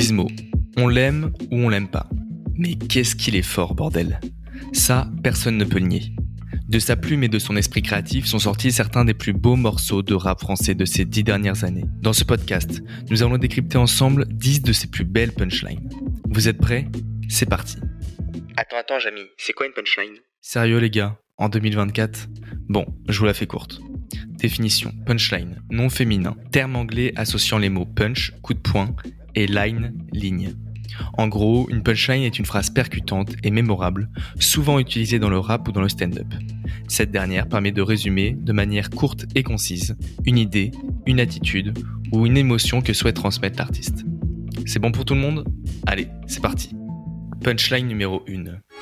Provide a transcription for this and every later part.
Gizmo, on l'aime ou on l'aime pas. Mais qu'est-ce qu'il est fort, bordel. Ça, personne ne peut le nier. De sa plume et de son esprit créatif sont sortis certains des plus beaux morceaux de rap français de ces 10 dernières années. Dans ce podcast, nous allons décrypter ensemble 10 de ses plus belles punchlines. Vous êtes prêts ? C'est parti. Attends, Jamy, c'est quoi une punchline ? Sérieux les gars, en 2024 ? Bon, je vous la fais courte. Définition, punchline, nom féminin, terme anglais associant les mots punch, coup de poing, et line, ligne. En gros, une punchline est une phrase percutante et mémorable, souvent utilisée dans le rap ou dans le stand-up. Cette dernière permet de résumer, de manière courte et concise, une idée, une attitude ou une émotion que souhaite transmettre l'artiste. C'est bon pour tout le monde ? Allez, c'est parti. Punchline numéro 1.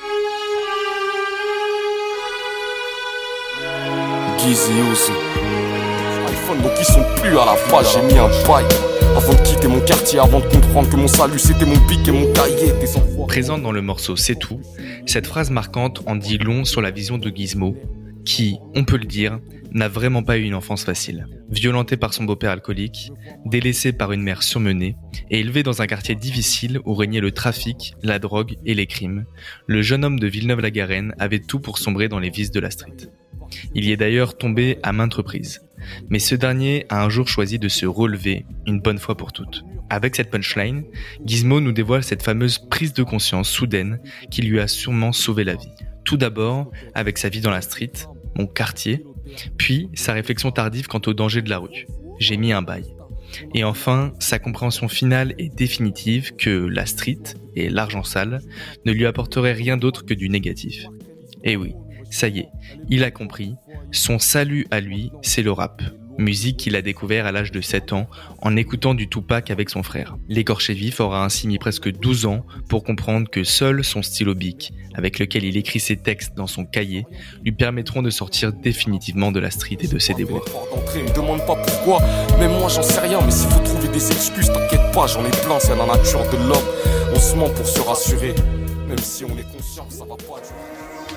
Gizzy Ozzy. iPhone, donc ils sont plus à la page, j'ai mis un bail. Avant de quitter mon quartier, avant de comprendre que mon salut c'était mon pic et mon cahier. Présente dans le morceau C'est tout, cette phrase marquante en dit long sur la vision de Gizmo, qui, on peut le dire, n'a vraiment pas eu une enfance facile. Violenté par son beau-père alcoolique, délaissé par une mère surmenée et élevé dans un quartier difficile où régnait le trafic, la drogue et les crimes, le jeune homme de Villeneuve-la-Garenne avait tout pour sombrer dans les vices de la street. Il y est d'ailleurs tombé à maintes reprises. Mais ce dernier a un jour choisi de se relever une bonne fois pour toutes. Avec cette punchline, Gizmo nous dévoile cette fameuse prise de conscience soudaine qui lui a sûrement sauvé la vie. Tout d'abord, avec sa vie dans la street, mon quartier, puis sa réflexion tardive quant au danger de la rue. J'ai mis un bail. Et enfin, sa compréhension finale et définitive que la street et l'argent sale ne lui apporteraient rien d'autre que du négatif. Et oui, ça y est, il a compris, son salut à lui, c'est le rap. Musique qu'il a découvert à l'âge de 7 ans en écoutant du Tupac avec son frère. L'écorché vif aura ainsi mis presque 12 ans pour comprendre que seul son stylo bic, avec lequel il écrit ses textes dans son cahier, lui permettront de sortir définitivement de la street et de ses déboires. Me demande pas pourquoi, mais moi j'en sais rien. Mais s'il faut trouver des excuses, t'inquiète pas, j'en ai plein, c'est la nature de l'homme. On se ment pour se rassurer, même si on est conscient, ça va pas durer.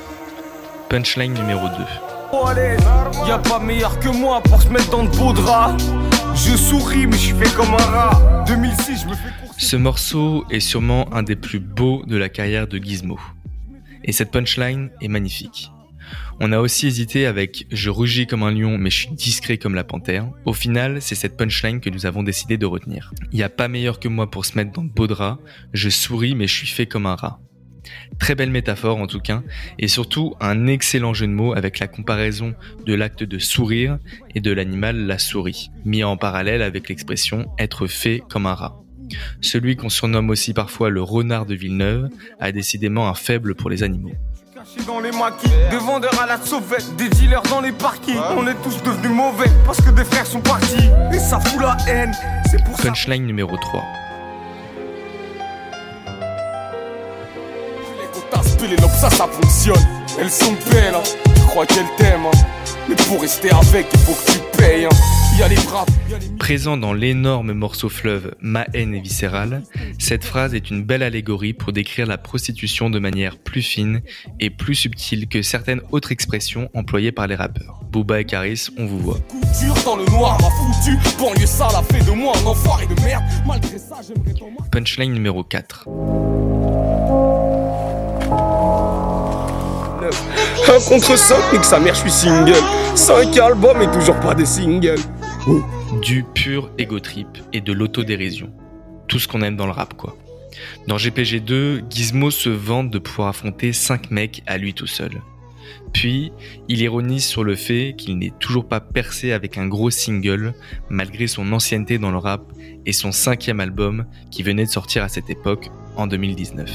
Punchline numéro 2. Oh allez, y'a pas meilleur que moi pour se mettre dans de beaux draps. Je souris mais je suis fait comme un rat. 2006 je me fais courser. Ce morceau est sûrement un des plus beaux de la carrière de Gizmo. Et cette punchline est magnifique. On a aussi hésité avec « Je rugis comme un lion mais je suis discret comme la panthère ». Au final, c'est cette punchline que nous avons décidé de retenir. Il n'y a pas meilleur que moi pour se mettre dans de beaux draps. Je souris mais je suis fait comme un rat. Très belle métaphore en tout cas, et surtout un excellent jeu de mots avec la comparaison de l'acte de sourire et de l'animal la souris, mis en parallèle avec l'expression « être fait comme un rat ». Celui qu'on surnomme aussi parfois le renard de Villeneuve a décidément un faible pour les animaux. Caché dans les maquis, des vendeurs à la sauvette, des dealers dans les parkings. On est tous devenus mauvais parce que des frères sont partis, et ça fout la haine, c'est pour ça. Punchline numéro 3. Les lobes, ça fonctionne. Elles sont belles, hein. Je crois qu'elles t'aiment, hein. Mais pour rester avec, il faut que tu payes, hein. Y a les braves, y a les... Présent dans l'énorme morceau fleuve Ma haine est viscérale, cette phrase est une belle allégorie pour décrire la prostitution de manière plus fine et plus subtile que certaines autres expressions employées par les rappeurs. Booba et Karis, on vous voit. Couture dans le noir m'a foutu. Banlieue sale a fait de moi un enfoiré de merde. Malgré ça, j'aimerais t'en marquer. Punchline numéro 4. 1 contre 5, nique sa mère, je suis single. 5 albums et toujours pas des singles. Du pur ego trip et de l'autodérision. Tout ce qu'on aime dans le rap, quoi. Dans GPG 2, Gizmo se vante de pouvoir affronter 5 mecs à lui tout seul. Puis, il ironise sur le fait qu'il n'est toujours pas percé avec un gros single, malgré son ancienneté dans le rap et son 5e album qui venait de sortir à cette époque, en 2019.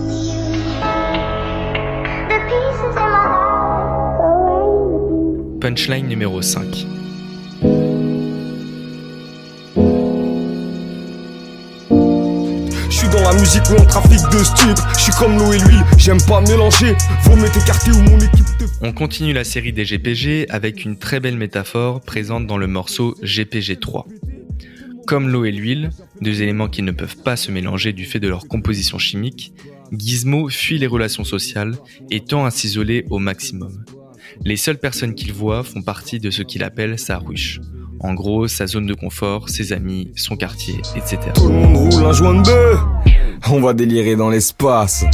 Punchline numéro 5. Je suis dans la musique où on trafique de stupes. Je suis comme l'eau et l'huile, j'aime pas mélanger. Faut m'être écarté ou mon équipe te... On continue la série des GPG avec une très belle métaphore présente dans le morceau GPG 3. Comme l'eau et l'huile, deux éléments qui ne peuvent pas se mélanger du fait de leur composition chimique, Gizmo fuit les relations sociales et tend à s'isoler au maximum. Les seules personnes qu'il voit font partie de ce qu'il appelle sa ruche. En gros, sa zone de confort, ses amis, son quartier, etc. Tout le monde roule un joint de bœuf. On va délirer dans l'espace.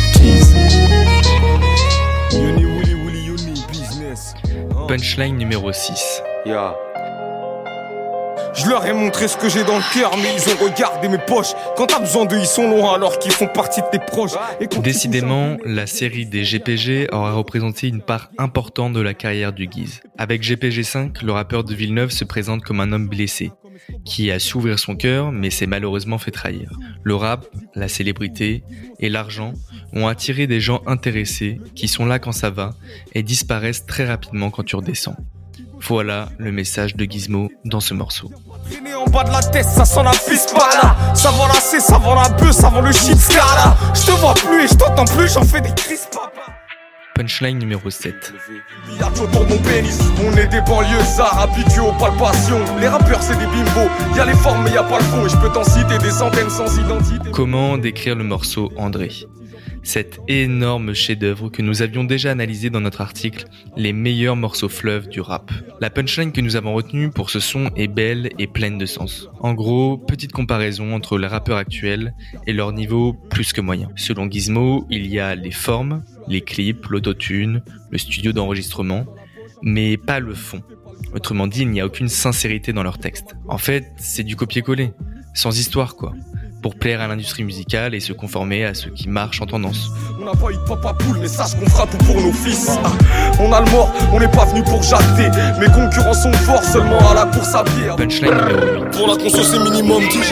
Punchline numéro 6. Yeah. Je leur ai montré ce que j'ai dans le cœur, mais ils ont regardé mes poches. Quand t'as besoin d'eux, ils sont loin alors qu'ils font partie de tes proches. Décidément, la série des GPG aura représenté une part importante de la carrière du Guise. Avec GPG 5, le rappeur de Villeneuve se présente comme un homme blessé, qui a su ouvrir son cœur, mais s'est malheureusement fait trahir. Le rap, la célébrité et l'argent ont attiré des gens intéressés, qui sont là quand ça va, et disparaissent très rapidement quand tu redescends. Voilà le message de Gizmo dans ce morceau. Traîner en bas de la tête, ça sent la piste par là. Ça vend la C, ça vend la bœuf, ça vend le shit Scarla. Je te vois plus et je t'entends plus, j'en fais des crises papa. Punchline numéro 7. Y'a autour de mon pénis, on est des banlieusards habitués aux palpations. Les rappeurs c'est des bimbos, y'a les formes mais y'a pas le fond. Et je peux t'en citer des centaines sans identité. Comment décrire le morceau André ? Cet énorme chef-d'œuvre que nous avions déjà analysé dans notre article « Les meilleurs morceaux fleuves du rap ». La punchline que nous avons retenue pour ce son est belle et pleine de sens. En gros, petite comparaison entre les rappeurs actuels et leur niveau plus que moyen. Selon Gizmo, il y a les formes, les clips, l'autotune, le studio d'enregistrement, mais pas le fond. Autrement dit, il n'y a aucune sincérité dans leurs textes. En fait, c'est du copier-coller, sans histoire quoi. Pour plaire à l'industrie musicale et se conformer à ce qui marche en tendance. On n'a pas eu de papa poule, mais sache qu'on fera tout pour nos fils. On a le mort, on n'est pas venu pour jacter. Mes concurrents sont forts seulement à la course à pied. Punchline numéro 8. Pour la conso c'est minimum 10.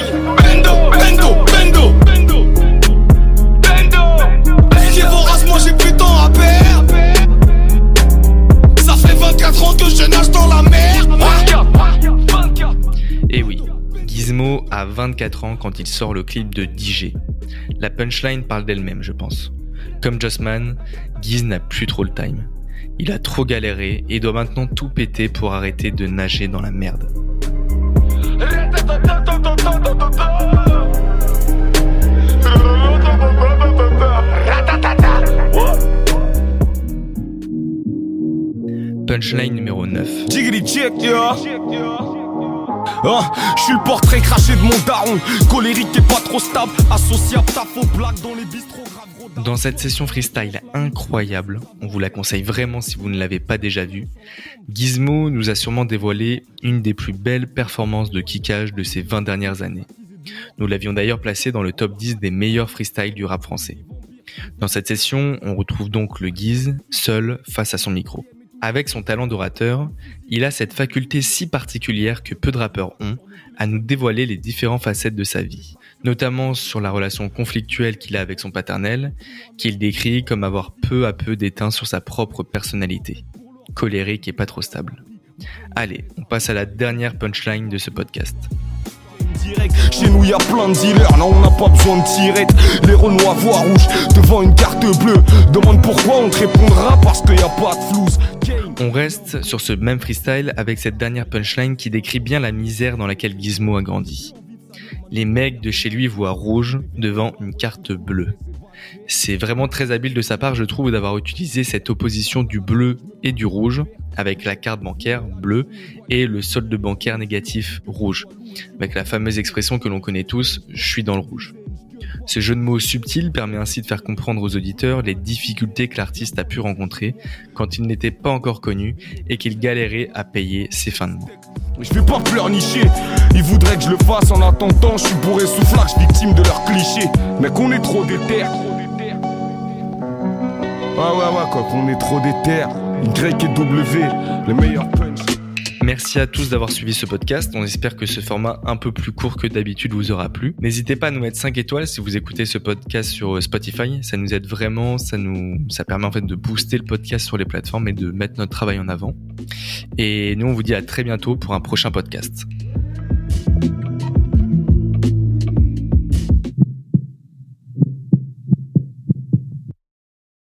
Bendo. J'ai vorace, moi j'ai plus de temps à perdre. Ça fait 24 ans que je nage dans la mer. 24. Et oui. Gizmo a 24 ans quand il sort le clip de DJ. La punchline parle d'elle-même, je pense. Comme Jossman, Giz n'a plus trop le time. Il a trop galéré et doit maintenant tout péter pour arrêter de nager dans la merde. Punchline numéro 9. Jiggly check, yeah. Je suis le portrait craché de mon daron, colérique et pas trop stable, associable, ta faux blague dans les bistrots graves. Dans cette session freestyle incroyable, on vous la conseille vraiment si vous ne l'avez pas déjà vue, Gizmo nous a sûrement dévoilé une des plus belles performances de kickage de ces 20 dernières années. Nous l'avions d'ailleurs placé dans le top 10 des meilleurs freestyles du rap français. Dans cette session, on retrouve donc le Giz, seul face à son micro. Avec son talent d'orateur, il a cette faculté si particulière que peu de rappeurs ont à nous dévoiler les différentes facettes de sa vie, notamment sur la relation conflictuelle qu'il a avec son paternel, qu'il décrit comme avoir peu à peu déteint sur sa propre personnalité, colérique et pas trop stable. Allez, on passe à la dernière punchline de ce podcast. Chez nous y'a plein de dealers, là on n'a pas besoin de tirette. Les Renois voient rouge devant une carte bleue. Demande pourquoi, on te répondra parce qu'il y a pas de flouze. On reste sur ce même freestyle avec cette dernière punchline qui décrit bien la misère dans laquelle Gizmo a grandi. Les mecs de chez lui voient rouge devant une carte bleue. C'est vraiment très habile de sa part, je trouve, d'avoir utilisé cette opposition du bleu et du rouge, avec la carte bancaire bleue et le solde bancaire négatif rouge, avec la fameuse expression que l'on connaît tous, je suis dans le rouge. Ce jeu de mots subtil permet ainsi de faire comprendre aux auditeurs les difficultés que l'artiste a pu rencontrer quand il n'était pas encore connu et qu'il galérait à payer ses fins de mois. Je vais pas pleurnicher, ils voudraient que je le fasse en attendant, je suis bourré soufflage, victime de leurs clichés. Mais qu'on est trop déter. Ouais, quoi, qu'on est trop déter. Y et W, les meilleurs punch. Merci à tous d'avoir suivi ce podcast. On espère que ce format un peu plus court que d'habitude vous aura plu. N'hésitez pas à nous mettre 5 étoiles si vous écoutez ce podcast sur Spotify. Ça nous aide vraiment, ça permet en fait de booster le podcast sur les plateformes et de mettre notre travail en avant. Et nous, on vous dit à très bientôt pour un prochain podcast.